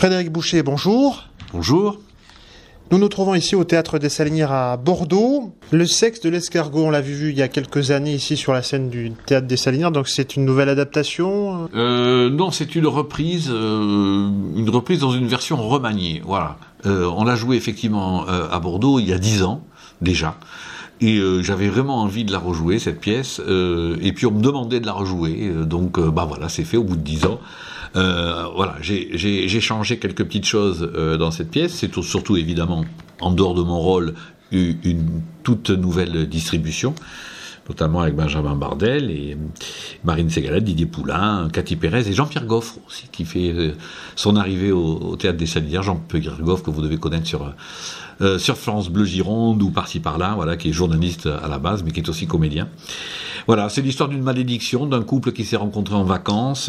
Frédéric Boucher, bonjour. Bonjour. Nous nous trouvons ici au Théâtre des Salinières à Bordeaux. Le sexe de l'escargot, on l'a vu il y a quelques années ici sur la scène du Théâtre des Salinières, donc c'est une nouvelle adaptation Non, c'est une reprise dans une version remaniée. Voilà. On l'a joué effectivement à Bordeaux il y a 10 ans déjà. Et j'avais vraiment envie de la rejouer, cette pièce, et puis on me demandait de la rejouer, donc voilà, c'est fait au bout de 10 ans. Voilà, j'ai changé quelques petites choses dans cette pièce, c'est surtout évidemment, en dehors de mon rôle, une toute nouvelle distribution, notamment avec Benjamin Bardel et Marine Ségalade, Didier Poulain, Cathy Pérez et Jean-Pierre Goffre aussi, qui fait son arrivée au Théâtre des Salinières. Jean-Pierre Goffre, que vous devez connaître sur France Bleu Gironde ou par-ci par-là, voilà, qui est journaliste à la base, mais qui est aussi comédien. Voilà, c'est l'histoire d'une malédiction, d'un couple qui s'est rencontré en vacances,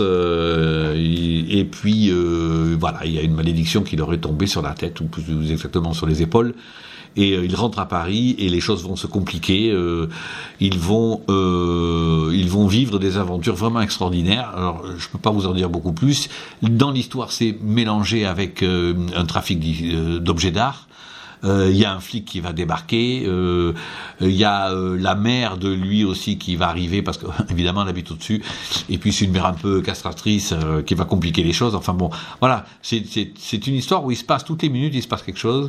et puis voilà, il y a une malédiction qui leur est tombée sur la tête, ou plus exactement sur les épaules. Et ils rentrent à Paris et les choses vont se compliquer. Ils vont vivre des aventures vraiment extraordinaires. Alors, je peux pas vous en dire beaucoup plus. Dans l'histoire, c'est mélangé avec un trafic d'objets d'art. Il y a un flic qui va débarquer, il y a la mère de lui aussi qui va arriver parce que évidemment elle habite au-dessus, et puis c'est une mère un peu castratrice qui va compliquer les choses. Enfin bon, voilà, c'est une histoire où il se passe toutes les minutes, il se passe quelque chose.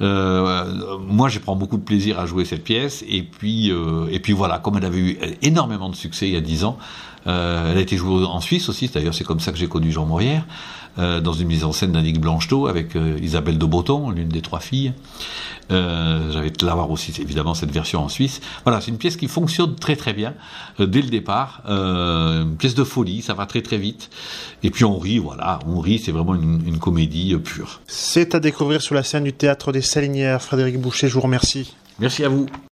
Moi, je prends beaucoup de plaisir à jouer cette pièce, et puis voilà, comme elle avait eu énormément de succès il y a 10 ans, elle a été jouée en Suisse aussi. D'ailleurs, c'est comme ça que j'ai connu Jean Morière, dans une mise en scène d'Annick Blanchetot avec Isabelle de Botton, l'une des 3 filles. J'avais de l'avoir aussi évidemment cette version en Suisse. Voilà, c'est une pièce qui fonctionne très très bien dès le départ. Une pièce de folie, ça va très très vite. Et puis on rit, voilà, c'est vraiment une comédie pure. C'est à découvrir sur la scène du Théâtre des Salinières. Frédéric Boucher, je vous remercie. Merci à vous.